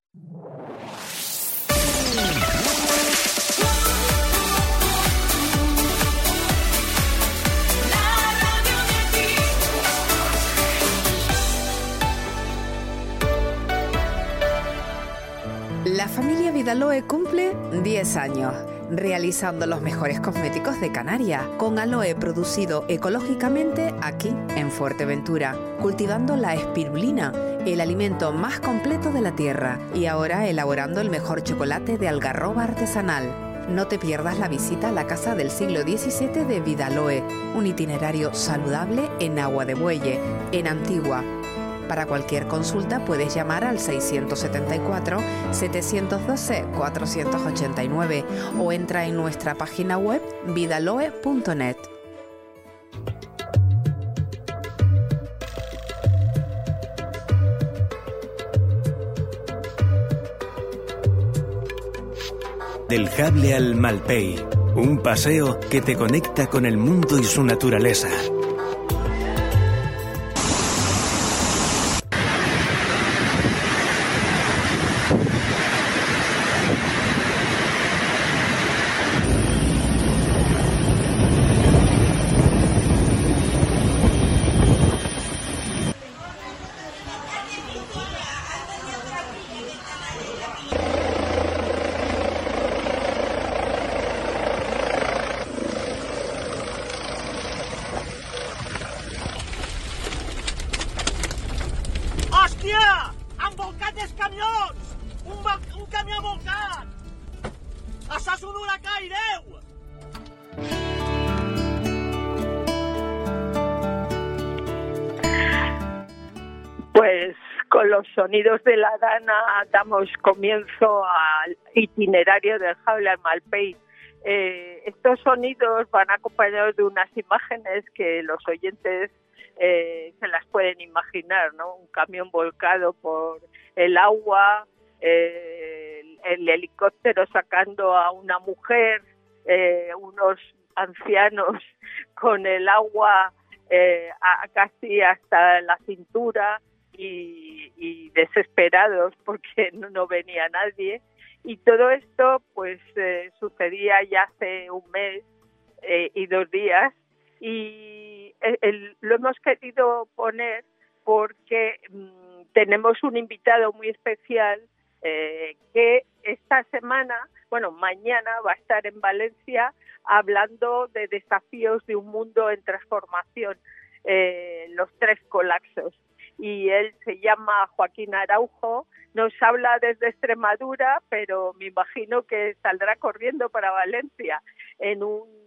La familia Vidaloe cumple 10 años, realizando los mejores cosméticos de Canarias, con aloe producido ecológicamente aquí en Fuerteventura, cultivando la espirulina, el alimento más completo de la tierra, y ahora elaborando el mejor chocolate de algarroba artesanal. No te pierdas la visita a la casa del siglo XVII de Vidaloe, un itinerario saludable en Agua de Bueye, en Antigua. Para cualquier consulta puedes llamar al 674-712-489 o entra en nuestra página web vidaloe.net. Del Cable al Malpey, un paseo que te conecta con el mundo y su naturaleza. Pues con los sonidos de la Dana damos comienzo al itinerario del Cable al Malpey. Estos sonidos van acompañados de unas imágenes que los oyentes se las pueden imaginar, ¿no? Un camión volcado por el agua, el helicóptero sacando a una mujer, unos ancianos con el agua casi hasta la cintura y desesperados porque no venía nadie. Y todo esto pues sucedía ya hace un mes y 2 días, y lo hemos querido poner porque tenemos un invitado muy especial que esta semana, mañana va a estar en Valencia hablando de desafíos de un mundo en transformación, los 3 colapsos. Y él se llama Joaquín Araujo, nos habla desde Extremadura, pero me imagino que saldrá corriendo para Valencia en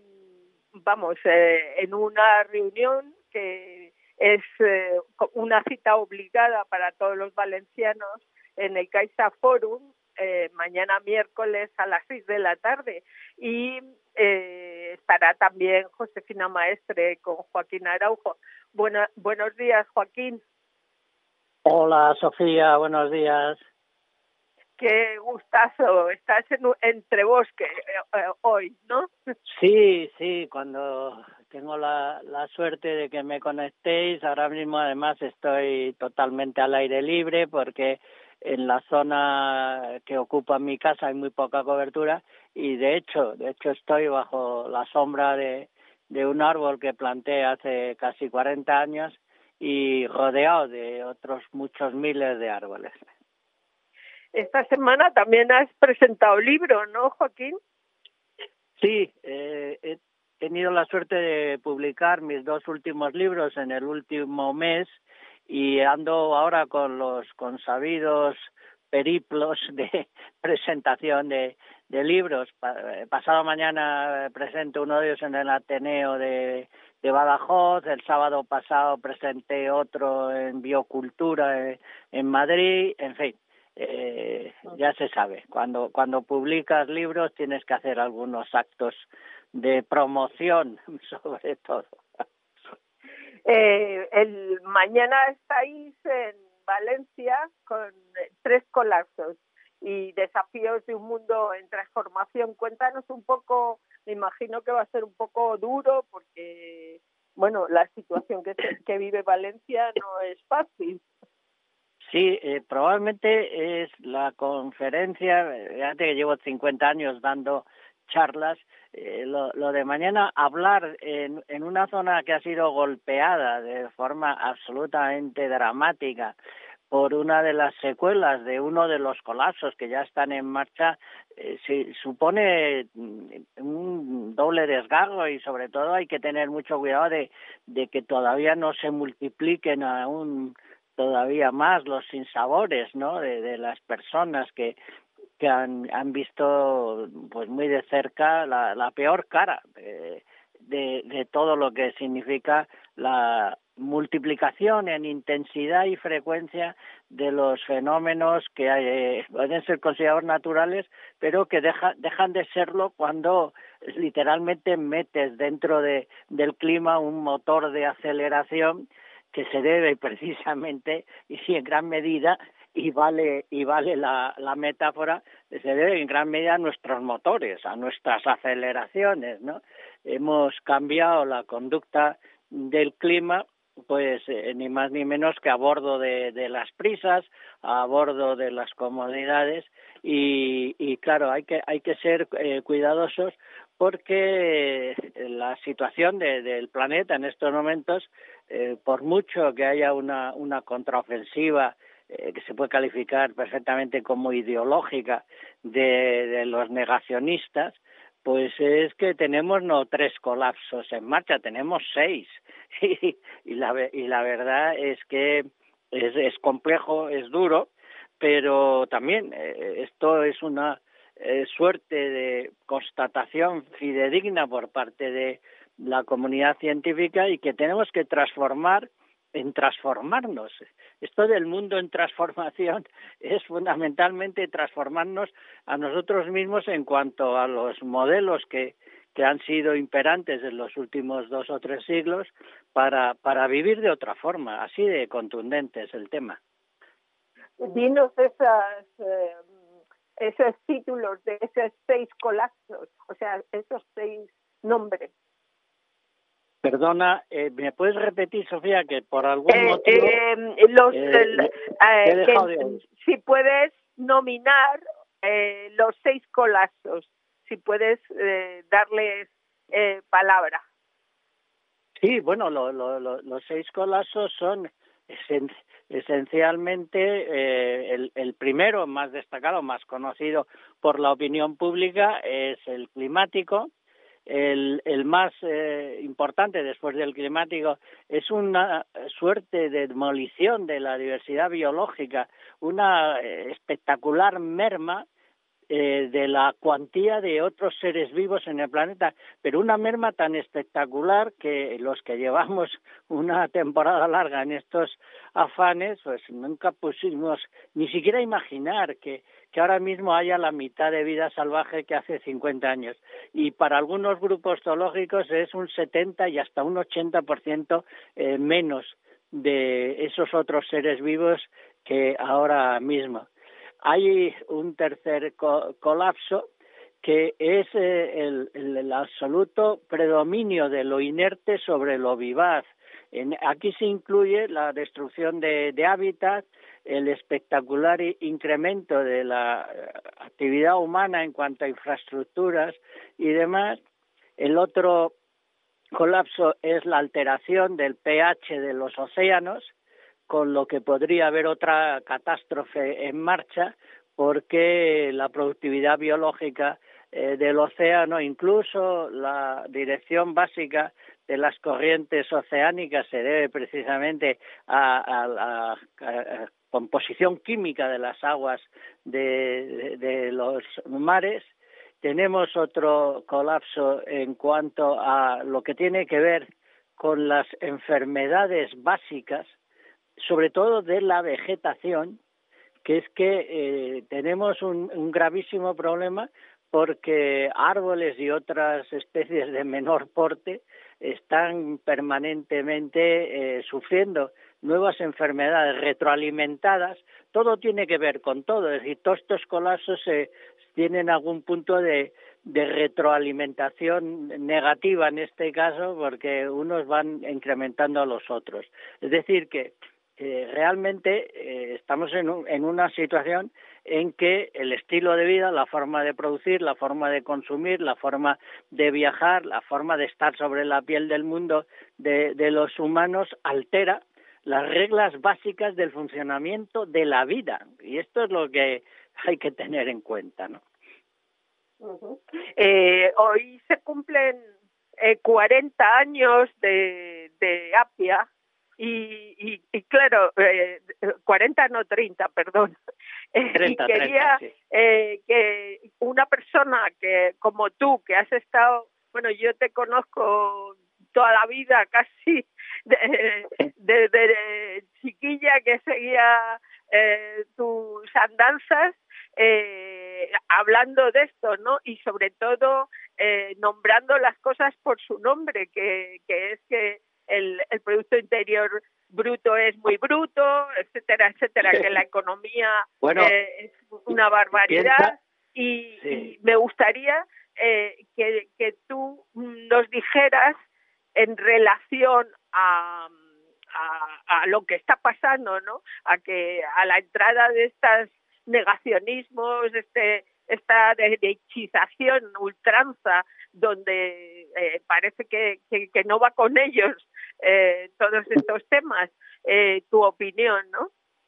una reunión que es una cita obligada para todos los valencianos en el Caixa Forum, mañana miércoles a las 6 de la tarde. Y estará también Josefina Maestre con Joaquín Araujo. Buenos días, Joaquín. Hola, Sofía, buenos días. Qué gustazo, estás entre bosque hoy, ¿no? Sí, cuando tengo la suerte de que me conectéis, ahora mismo además estoy totalmente al aire libre porque en la zona que ocupa mi casa hay muy poca cobertura y de hecho estoy bajo la sombra de un árbol que planté hace casi 40 años y rodeado de otros muchos miles de árboles. Esta semana también has presentado libro, ¿no, Joaquín? Sí, he tenido la suerte de publicar mis 2 últimos libros en el último mes y ando ahora con los consabidos periplos de presentación de libros. Pasado mañana presento uno de ellos en el Ateneo de Badajoz. El sábado pasado presenté otro en Biocultura en Madrid. En fin, ya se sabe, cuando publicas libros tienes que hacer algunos actos de promoción sobre todo. Mañana estáis en Valencia con 3 colapsos y desafíos de un mundo en transformación. Cuéntanos un poco, me imagino que va a ser un poco duro porque, la situación que vive Valencia no es fácil. Sí, probablemente es la conferencia, fíjate que llevo 50 años dando charlas, lo de mañana hablar en una zona que ha sido golpeada de forma absolutamente dramática por una de las secuelas de uno de los colapsos que ya están en marcha, supone un doble desgarro y sobre todo hay que tener mucho cuidado de que todavía no se multipliquen aún todavía más los sinsabores, ¿no? De las personas que han visto pues muy de cerca la peor cara de todo lo que significa la multiplicación en intensidad y frecuencia de los fenómenos que pueden ser considerados naturales, pero que dejan de serlo cuando literalmente metes dentro del clima un motor de aceleración que se debe precisamente y en gran medida y vale la metáfora, se debe en gran medida a nuestros motores, a nuestras aceleraciones, ¿no? Hemos cambiado la conducta del clima, pues ni más ni menos que a bordo de las prisas, a bordo de las comodidades y claro, hay que ser cuidadosos porque la situación del planeta en estos momentos, por mucho que haya una contraofensiva que se puede calificar perfectamente como ideológica de los negacionistas, pues es que tenemos no 3 colapsos en marcha, tenemos 6 y la verdad es que es complejo, es duro, pero también esto es una suerte de constatación fidedigna por parte de la comunidad científica y que tenemos que transformarnos. Esto del mundo en transformación es fundamentalmente transformarnos a nosotros mismos en cuanto a los modelos que han sido imperantes en los últimos 2 o 3 siglos para vivir de otra forma, así de contundente es el tema. Dinos esos títulos de esos 6 colapsos, o sea, esos 6 nombres. Perdona, ¿me puedes repetir, Sofía, que por algún motivo... si puedes nominar los 6 colapsos, si puedes darles palabra. Sí, bueno, los 6 colapsos son esencialmente el primero, más destacado, más conocido por la opinión pública, es el climático. El más importante después del climático es una suerte de demolición de la diversidad biológica, una espectacular merma de la cuantía de otros seres vivos en el planeta, pero una merma tan espectacular que los que llevamos una temporada larga en estos afanes, pues nunca pusimos ni siquiera imaginar que ahora mismo haya la mitad de vida salvaje que hace 50 años. Y para algunos grupos zoológicos es un 70 y hasta un 80% menos de esos otros seres vivos que ahora mismo. Hay un tercer colapso que es el absoluto predominio de lo inerte sobre lo vivaz. Aquí se incluye la destrucción de hábitat, el espectacular incremento de la actividad humana en cuanto a infraestructuras y demás. El otro colapso es la alteración del pH de los océanos, con lo que podría haber otra catástrofe en marcha, porque la productividad biológica del océano, incluso la dirección básica de las corrientes oceánicas se debe precisamente a la composición química de las aguas de los mares. Tenemos otro colapso en cuanto a lo que tiene que ver con las enfermedades básicas, sobre todo de la vegetación, que es que tenemos un gravísimo problema porque árboles y otras especies de menor porte están permanentemente sufriendo nuevas enfermedades retroalimentadas. Todo tiene que ver con todo, es decir, todos estos colapsos tienen algún punto de retroalimentación negativa en este caso, porque unos van incrementando a los otros. Es decir, que realmente estamos en una situación en que el estilo de vida, la forma de producir, la forma de consumir, la forma de viajar, la forma de estar sobre la piel del mundo de los humanos altera las reglas básicas del funcionamiento de la vida. Y esto es lo que hay que tener en cuenta, ¿no? Hoy se cumplen 40 años de Apia y claro, 40 no 30, perdón. 30, y quería 30, sí. Que una persona que como tú, que has estado, bueno, yo te conozco toda la vida casi, desde chiquilla que seguía tus andanzas, hablando de esto, ¿no? Y sobre todo nombrando las cosas por su nombre, que es que el Producto Interior Bruto es muy bruto, etcétera, etcétera, que la economía es una barbaridad. Y me gustaría que tú nos dijeras en relación a lo que está pasando, ¿no? A la entrada de estos negacionismos, esta derechización, ultranza, donde parece que no va con ellos todos estos temas. Tu opinión, ¿no?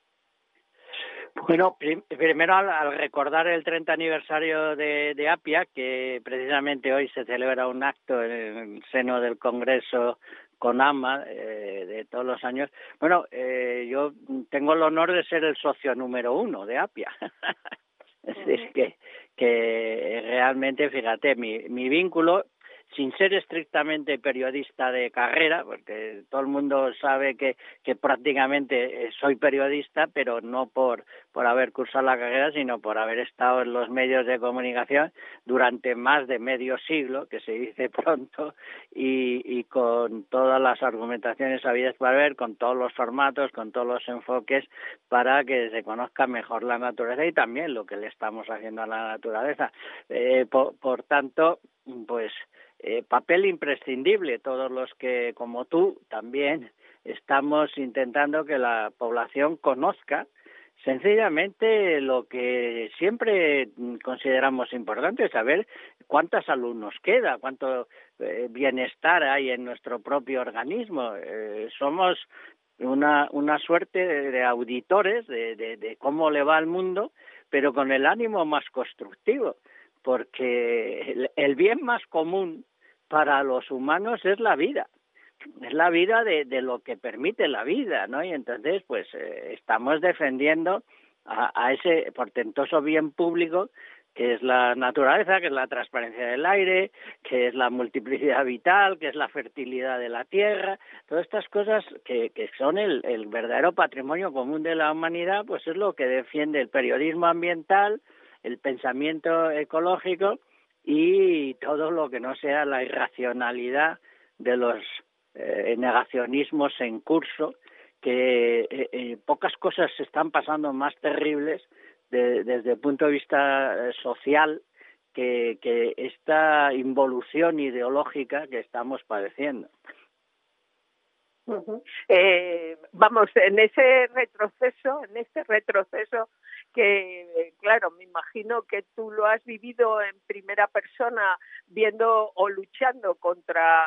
Bueno, primero al recordar el 30 aniversario de Apia, que precisamente hoy se celebra un acto en el seno del Congreso CONAMA de todos los años. Bueno, yo tengo el honor de ser el socio número 1 de Apia. Es decir, que realmente, fíjate, mi vínculo, sin ser estrictamente periodista de carrera, porque todo el mundo sabe que prácticamente soy periodista, pero no por haber cursado la carrera, sino por haber estado en los medios de comunicación durante más de medio siglo, que se dice pronto, y con todas las argumentaciones habidas para ver, con todos los formatos, con todos los enfoques, para que se conozca mejor la naturaleza y también lo que le estamos haciendo a la naturaleza. Por tanto, pues papel imprescindible, todos los que, como tú, también estamos intentando que la población conozca sencillamente lo que siempre consideramos importante, saber cuánta salud nos queda, cuánto bienestar hay en nuestro propio organismo. Somos una suerte de auditores de cómo le va al mundo, pero con el ánimo más constructivo, porque el bien más común para los humanos es la vida de lo que permite la vida, ¿no? Y entonces pues estamos defendiendo a ese portentoso bien público que es la naturaleza, que es la transparencia del aire, que es la multiplicidad vital, que es la fertilidad de la tierra. Todas estas cosas que son el verdadero patrimonio común de la humanidad, pues es lo que defiende el periodismo ambiental, el pensamiento ecológico y todo lo que no sea la irracionalidad de los negacionismos en curso, que pocas cosas se están pasando más terribles desde el punto de vista social que esta involución ideológica que estamos padeciendo. Vamos, en este retroceso que, claro, me imagino que tú lo has vivido en primera persona, viendo o luchando contra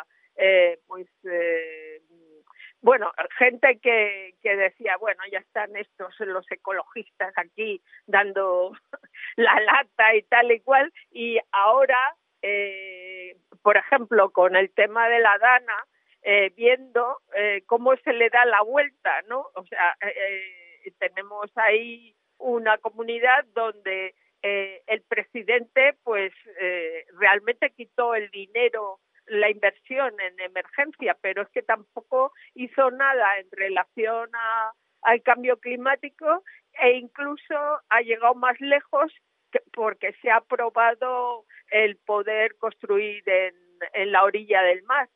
bueno, gente que decía, bueno, ya están estos los ecologistas aquí dando la lata y tal y cual, y ahora, por ejemplo, con el tema de la Dana, viendo cómo se le da la vuelta, ¿no? O sea, tenemos ahí una comunidad donde el presidente, pues, realmente quitó el dinero, la inversión en emergencia, pero es que tampoco hizo nada en relación al cambio climático e incluso ha llegado más lejos porque se ha aprobado el poder construir en la orilla del mar.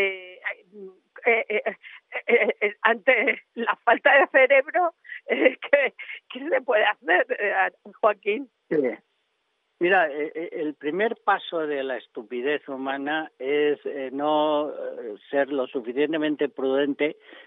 Ante la falta de cerebro, ¿qué se puede hacer, Joaquín? Sí. Mira, el primer paso de la estupidez humana es no ser lo suficientemente prudente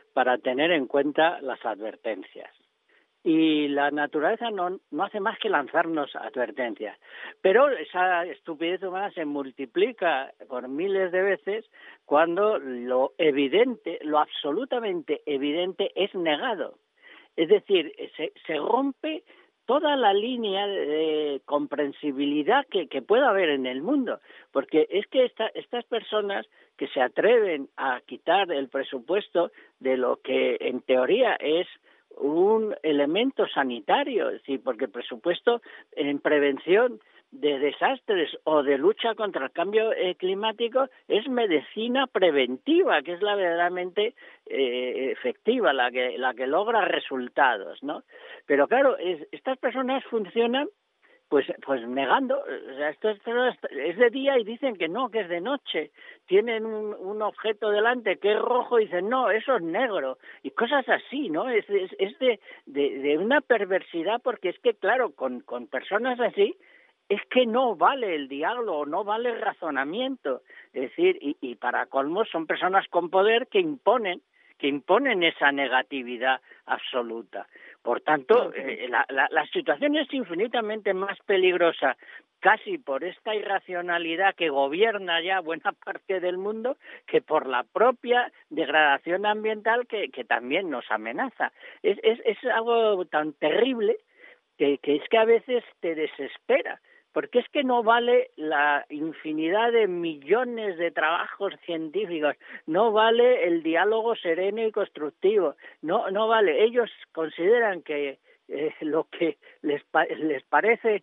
para tener en cuenta las advertencias. Y la naturaleza no hace más que lanzarnos advertencias. Pero esa estupidez humana se multiplica por miles de veces cuando lo evidente, lo absolutamente evidente es negado. Es decir, se rompe toda la línea de comprensibilidad que pueda haber en el mundo, porque es que estas personas que se atreven a quitar el presupuesto de lo que en teoría es un elemento sanitario, es decir, porque el presupuesto en prevención de desastres o de lucha contra el cambio climático es medicina preventiva, que es la verdaderamente efectiva, la que logra resultados, ¿no? Pero claro, estas personas funcionan pues negando, o sea, esto es de día y dicen que no, que es de noche. Tienen un objeto delante que es rojo y dicen, no, eso es negro. Y cosas así, ¿no? Es de una perversidad, porque es que, claro, con personas así, es que no vale el diálogo, no vale el razonamiento. Es decir, y para colmo son personas con poder que imponen esa negatividad absoluta. Por tanto, la situación es infinitamente más peligrosa, casi por esta irracionalidad que gobierna ya buena parte del mundo, que por la propia degradación ambiental que también nos amenaza. Es algo tan terrible que es que a veces te desespera. Porque es que no vale la infinidad de millones de trabajos científicos, no vale el diálogo sereno y constructivo, no vale. Ellos consideran que lo que les parece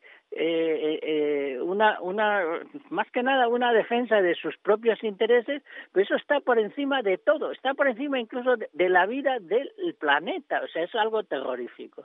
una más que nada una defensa de sus propios intereses, pues eso está por encima de todo, está por encima incluso de la vida del planeta, o sea, es algo terrorífico.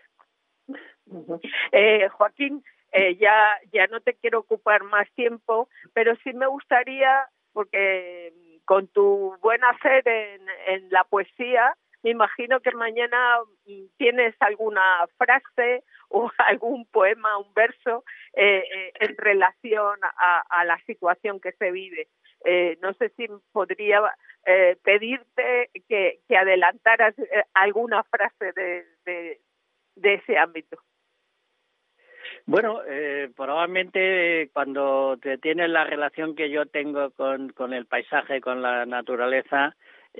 Joaquín, ya no te quiero ocupar más tiempo, pero sí me gustaría, porque con tu buen hacer en la poesía, me imagino que mañana tienes alguna frase o algún poema, un verso en relación a la situación que se vive. No sé si podría pedirte que adelantaras alguna frase de ese ámbito. Bueno, probablemente cuando te tienes la relación que yo tengo con el paisaje, con la naturaleza,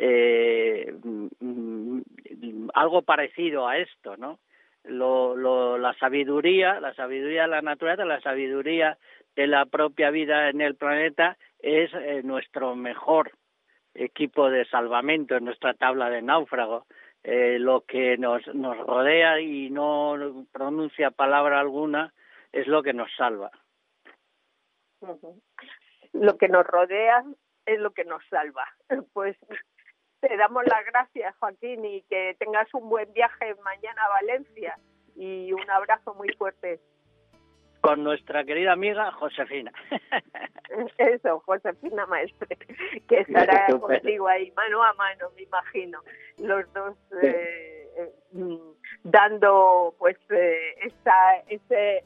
algo parecido a esto, ¿no? La sabiduría de la naturaleza, la sabiduría de la propia vida en el planeta es nuestro mejor equipo de salvamento, nuestra tabla de náufrago. Lo que nos rodea y no pronuncia palabra alguna es lo que nos salva. Lo que nos rodea es lo que nos salva. Pues te damos las gracias, Joaquín, y que tengas un buen viaje mañana a Valencia, y un abrazo muy fuerte. Con nuestra querida amiga Josefina. Eso, Josefina Maestre, que estará contigo ahí mano a mano, me imagino, los dos dando pues ese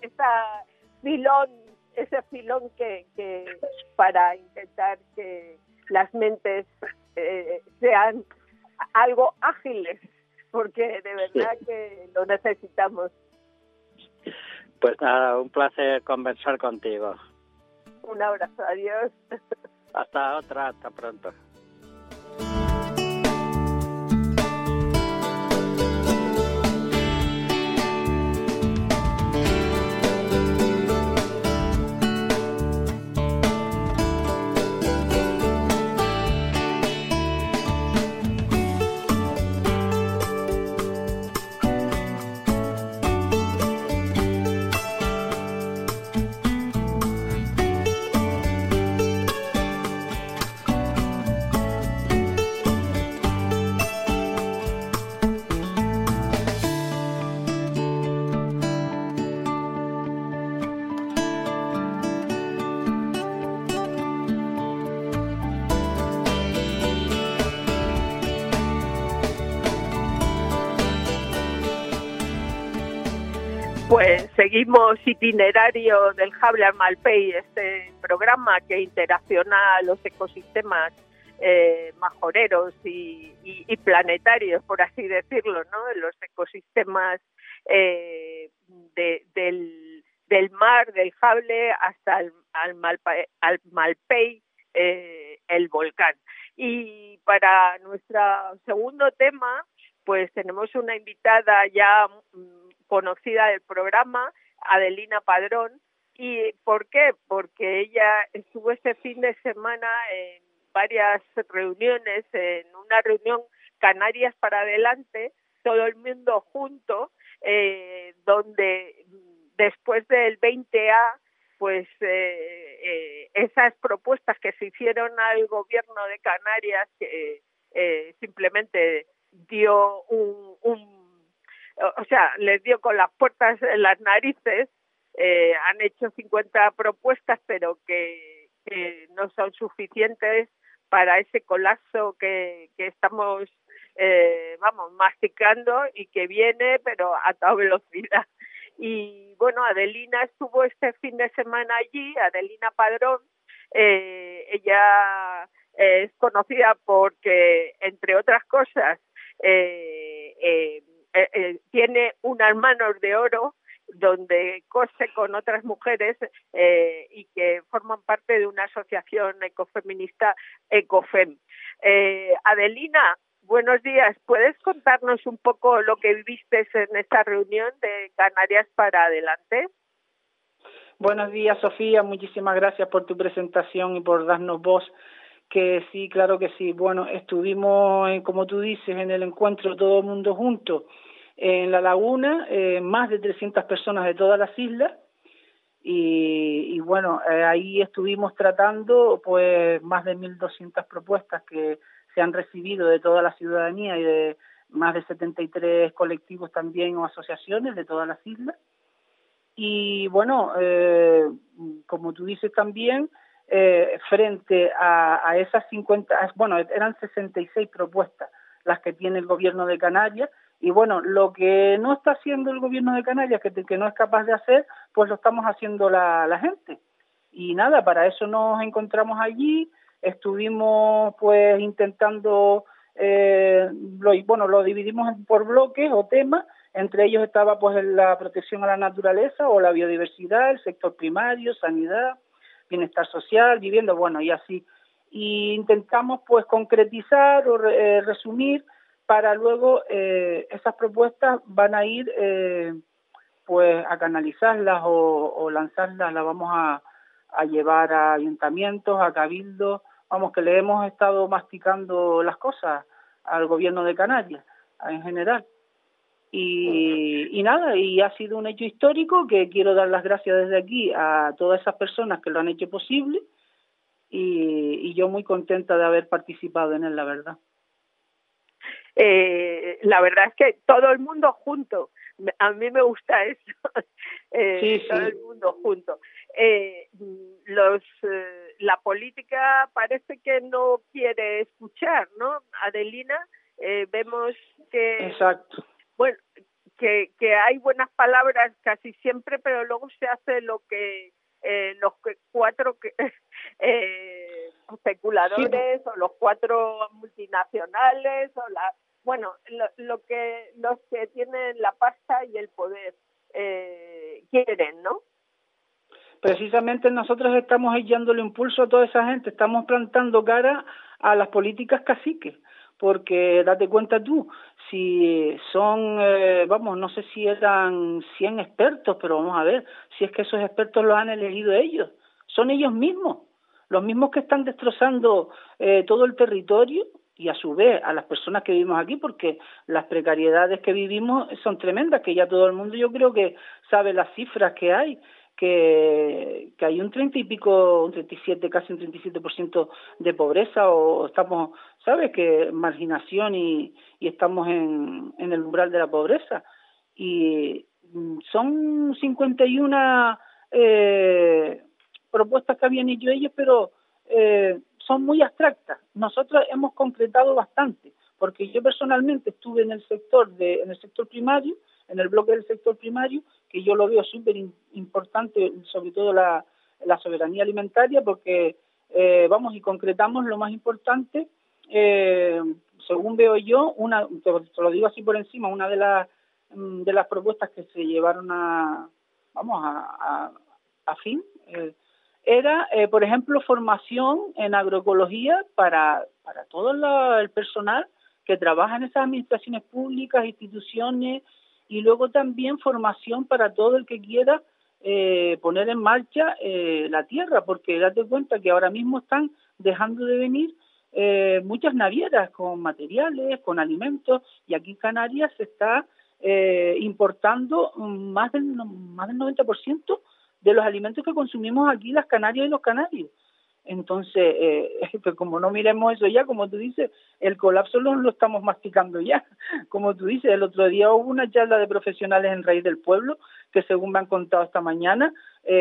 filón que para intentar que las mentes sean algo ágiles, porque de verdad que lo necesitamos. Pues nada, un placer conversar contigo. Un abrazo, adiós. Hasta pronto. Pues seguimos Itinerario del Jable al Malpey, este programa que interacciona los ecosistemas majoreros y planetarios, por así decirlo, ¿no? En los ecosistemas del mar, del Jable, hasta al Malpey, el volcán. Y para nuestro segundo tema, pues tenemos una invitada ya conocida del programa, Adelina Padrón. ¿Y por qué? Porque ella estuvo este fin de semana en varias reuniones, en una reunión Canarias para Adelante, todo el mundo junto, donde después del 20A, pues esas propuestas que se hicieron al gobierno de Canarias, que simplemente dio les dio con las puertas en las narices. Han hecho 50 propuestas, pero que no son suficientes para ese colapso que estamos masticando y que viene, pero a toda velocidad. Y bueno, Adelina estuvo este fin de semana allí, Adelina Padrón. Ella es conocida porque, entre otras cosas, tiene unas manos de oro donde cose con otras mujeres y que forman parte de una asociación ecofeminista, Ecofem. Adelina, buenos días. ¿Puedes contarnos un poco lo que viviste en esta reunión de Canarias para Adelante? Buenos días, Sofía. Muchísimas gracias por tu presentación y por darnos voz. Que sí, claro que sí. Bueno, estuvimos, como tú dices, en el encuentro todo el mundo junto en La Laguna, más de 300 personas de todas las islas. Y bueno, ahí estuvimos tratando pues más de 1.200 propuestas que se han recibido de toda la ciudadanía y de más de 73 colectivos también o asociaciones de todas las islas. Y bueno, como tú dices también, frente a esas 50, bueno, eran 66 propuestas las que tiene el gobierno de Canarias. Y bueno, lo que no está haciendo el gobierno de Canarias, que no es capaz de hacer, pues lo estamos haciendo la gente. Y nada, para eso nos encontramos allí, estuvimos pues intentando, lo dividimos por bloques o temas, entre ellos estaba pues la protección a la naturaleza o la biodiversidad, el sector primario, sanidad, bienestar social, vivienda, bueno, y así. Y intentamos pues concretizar o resumir para luego esas propuestas van a ir pues a canalizarlas o lanzarlas, las vamos a llevar a ayuntamientos, a cabildos, vamos, que le hemos estado masticando las cosas al gobierno de Canarias en general. Y nada, y ha sido un hecho histórico que quiero dar las gracias desde aquí a todas esas personas que lo han hecho posible y yo muy contenta de haber participado en él, la verdad. La verdad es que todo el mundo junto, a mí me gusta eso, sí. Todo el mundo junto. La política parece que no quiere escuchar, ¿no, Adelina? Vemos que... Exacto. Bueno, que hay buenas palabras casi siempre, pero luego se hace lo que los cuatro especuladores o los cuatro multinacionales o los que tienen la pasta y el poder quieren, ¿no? Precisamente nosotros estamos echándole impulso a toda esa gente, estamos plantando cara a las políticas caciques, porque date cuenta tú, si son, no sé si eran 100 expertos, pero vamos a ver, si es que esos expertos los han elegido ellos, son ellos mismos, los mismos que están destrozando todo el territorio y a su vez a las personas que vivimos aquí, porque las precariedades que vivimos son tremendas, que ya todo el mundo yo creo que sabe las cifras que hay, que hay un 30 y pico, un 37, casi un 37% de pobreza, o estamos, ¿sabes?, que marginación y estamos en el umbral de la pobreza. Y son 51 propuestas que habían hecho ellos, pero son muy abstractas. Nosotros hemos concretado bastante, porque yo personalmente estuve en el sector primario, en el bloque del sector primario, que yo lo veo súper importante, sobre todo la soberanía alimentaria, porque y concretamos lo más importante, según veo yo, te lo digo así por encima, una de las propuestas que se llevaron a fin, era, por ejemplo, formación en agroecología para todo el personal que trabaja en esas administraciones públicas, instituciones, y luego también formación para todo el que quiera poner en marcha la tierra, porque date cuenta que ahora mismo están dejando de venir muchas navieras con materiales, con alimentos, y aquí en Canarias se está importando más del 90% de los alimentos que consumimos aquí las Canarias y los canarios. Entonces, pues como no miremos eso ya, como tú dices, el colapso lo estamos masticando ya. Como tú dices, el otro día hubo una charla de profesionales en Raíz del Pueblo, que según me han contado esta mañana,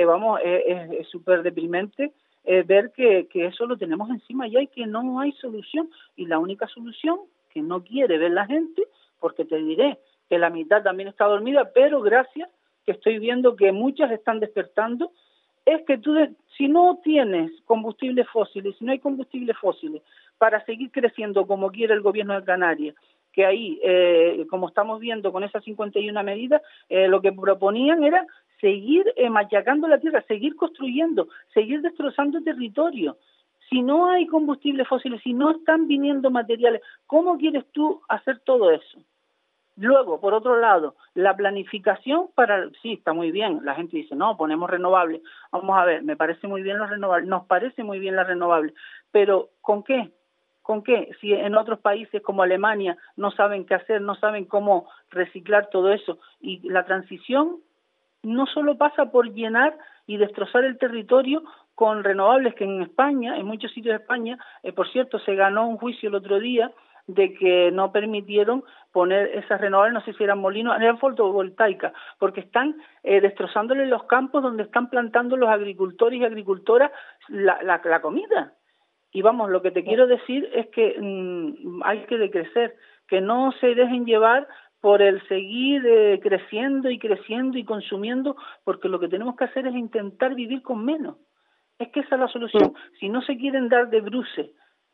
es súper deprimente ver que eso lo tenemos encima ya y que no hay solución. Y la única solución que no quiere ver la gente, porque te diré que la mitad también está dormida, pero gracias que estoy viendo que muchas están despertando, es que si no tienes combustibles fósiles, si no hay combustibles fósiles para seguir creciendo como quiere el gobierno de Canarias, que ahí, como estamos viendo con esas 51 medidas, lo que proponían era seguir machacando la tierra, seguir construyendo, seguir destrozando territorio. Si no hay combustibles fósiles, si no están viniendo materiales, ¿cómo quieres tú hacer todo eso? Luego, por otro lado, la planificación sí, está muy bien. La gente dice, no, ponemos renovables. Vamos a ver, me parece muy bien los renovables, nos parece muy bien las renovables, pero ¿con qué? ¿Con qué? Si en otros países como Alemania no saben qué hacer, no saben cómo reciclar todo eso. Y la transición no solo pasa por llenar y destrozar el territorio con renovables, que en España, en muchos sitios de España, por cierto, se ganó un juicio el otro día de que no permitieron poner esas renovables, no sé si eran molinos, eran fotovoltaicas, porque están destrozándole los campos donde están plantando los agricultores y agricultoras la comida. Y vamos, lo que te quiero decir es que hay que decrecer, que no se dejen llevar por el seguir creciendo y consumiendo, porque lo que tenemos que hacer es intentar vivir con menos. Es que esa es la solución. Si no se quieren dar de bruces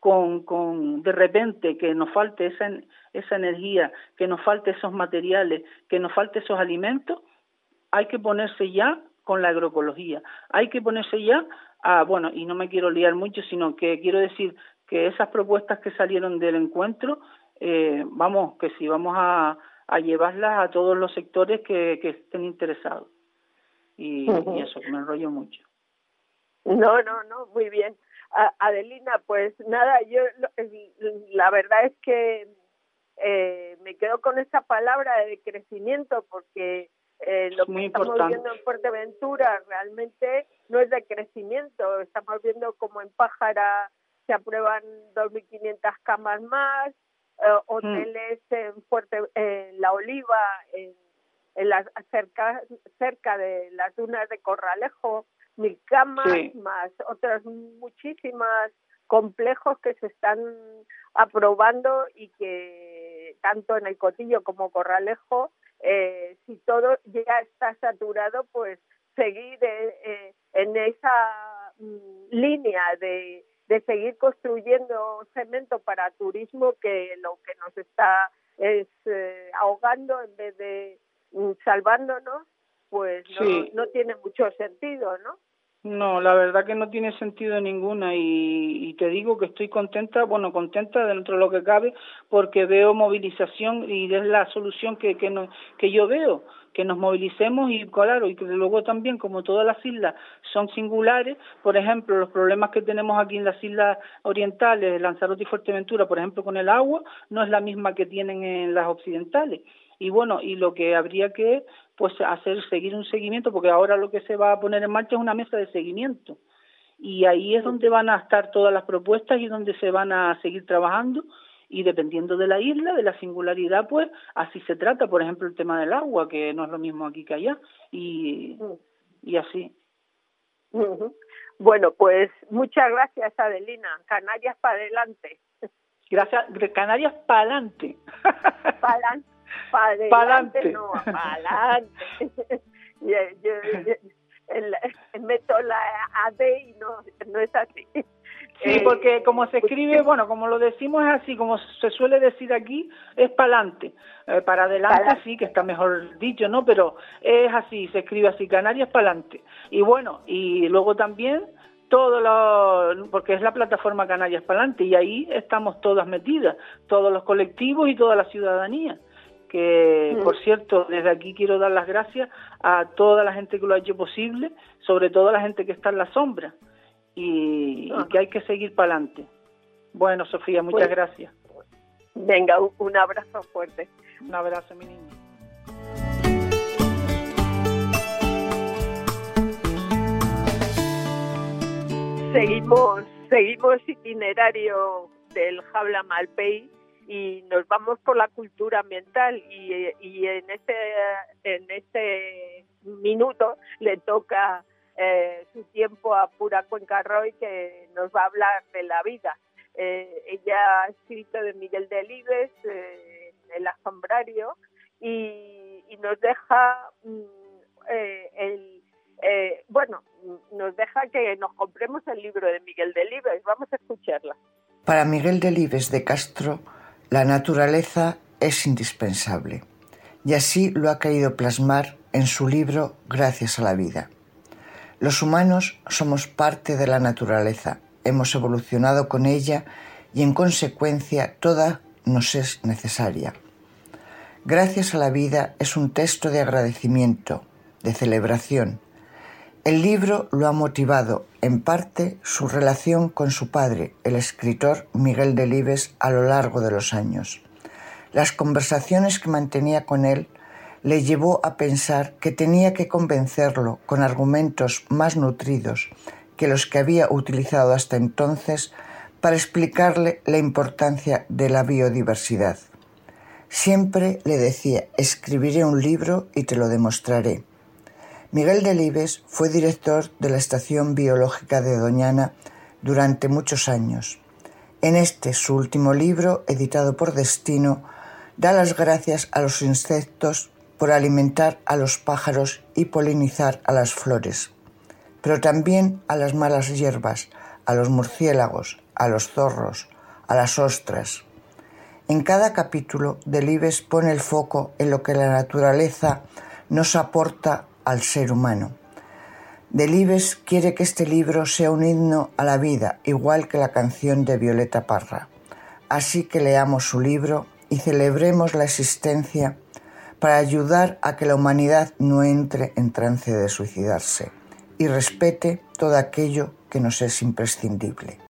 con de repente que nos falte esa energía, que nos falte esos materiales, que nos falte esos alimentos, hay que ponerse ya con la agroecología, hay que ponerse ya y no me quiero liar mucho, sino que quiero decir que esas propuestas que salieron del encuentro, que sí, vamos a llevarlas a todos los sectores que estén interesados. Y eso, que me enrollo mucho. No, muy bien. Adelina, pues nada, yo la verdad es que me quedo con esa palabra de crecimiento, porque lo que estamos viendo en Fuerteventura realmente no es de crecimiento. Estamos viendo como en Pájara se aprueban 2.500 camas más, hoteles en La Oliva, cerca de las dunas de Corralejo, 1.000 camas, más otros muchísimos complejos que se están aprobando, y que tanto en el Cotillo como Corralejo, si todo ya está saturado, pues seguir en esa línea de seguir construyendo cemento para turismo, que lo que nos está es ahogando en vez de salvándonos, pues no tiene mucho sentido, ¿no? No, la verdad que no tiene sentido ninguna, y te digo que estoy contenta dentro de lo que cabe, porque veo movilización, y es la solución que yo veo, que nos movilicemos, y claro, y que luego también, como todas las islas son singulares, por ejemplo, los problemas que tenemos aquí en las islas orientales, Lanzarote y Fuerteventura, por ejemplo, con el agua, no es la misma que tienen en las occidentales. Y bueno, y lo que habría que seguir un seguimiento, porque ahora lo que se va a poner en marcha es una mesa de seguimiento, y ahí es donde van a estar todas las propuestas y donde se van a seguir trabajando, y dependiendo de la isla, de la singularidad, pues así se trata. Por ejemplo, el tema del agua, que no es lo mismo aquí que allá, y así. Bueno, pues muchas gracias, Adelina. Canarias para adelante. Gracias, Canarias para adelante. Para adelante, no, para adelante. yo meto la AD y no es así. porque como se escribe, bueno, como lo decimos es así, como se suele decir aquí, es pa'lante. Para adelante sí, que está mejor dicho, ¿no? Pero es así, se escribe así, Canarias pa'lante. Y bueno, y luego también porque es la plataforma Canarias pa'lante, y ahí estamos todas metidas, todos los colectivos y toda la ciudadanía. Que, por cierto, desde aquí quiero dar las gracias a toda la gente que lo ha hecho posible, sobre todo a la gente que está en la sombra, y que hay que seguir para adelante. Bueno, Sofía, muchas gracias. Venga, un abrazo fuerte. Un abrazo, mi niña. Seguimos itinerario del Jabla Malpey y nos vamos por la cultura ambiental y en este minuto le toca su tiempo a Pura Cuenca Roy, que nos va a hablar de la vida. Ella ha escrito de Miguel Delibes, El Asombrario, y nos deja nos deja que nos compremos el libro de Miguel Delibes. Vamos a escucharla. Para Miguel Delibes de Castro, la naturaleza es indispensable, y así lo ha querido plasmar en su libro Gracias a la vida. Los humanos somos parte de la naturaleza, hemos evolucionado con ella y en consecuencia toda nos es necesaria. Gracias a la vida es un texto de agradecimiento, de celebración. El libro lo ha motivado, en parte, su relación con su padre, el escritor Miguel Delibes, a lo largo de los años. Las conversaciones que mantenía con él le llevó a pensar que tenía que convencerlo con argumentos más nutridos que los que había utilizado hasta entonces para explicarle la importancia de la biodiversidad. Siempre le decía: escribiré un libro y te lo demostraré. Miguel Delibes fue director de la Estación Biológica de Doñana durante muchos años. En su último libro, editado por Destino, da las gracias a los insectos por alimentar a los pájaros y polinizar a las flores, pero también a las malas hierbas, a los murciélagos, a los zorros, a las ostras. En cada capítulo, Delibes pone el foco en lo que la naturaleza nos aporta al ser humano. Delibes quiere que este libro sea un himno a la vida, igual que la canción de Violeta Parra. Así que leamos su libro y celebremos la existencia para ayudar a que la humanidad no entre en trance de suicidarse y respete todo aquello que nos es imprescindible.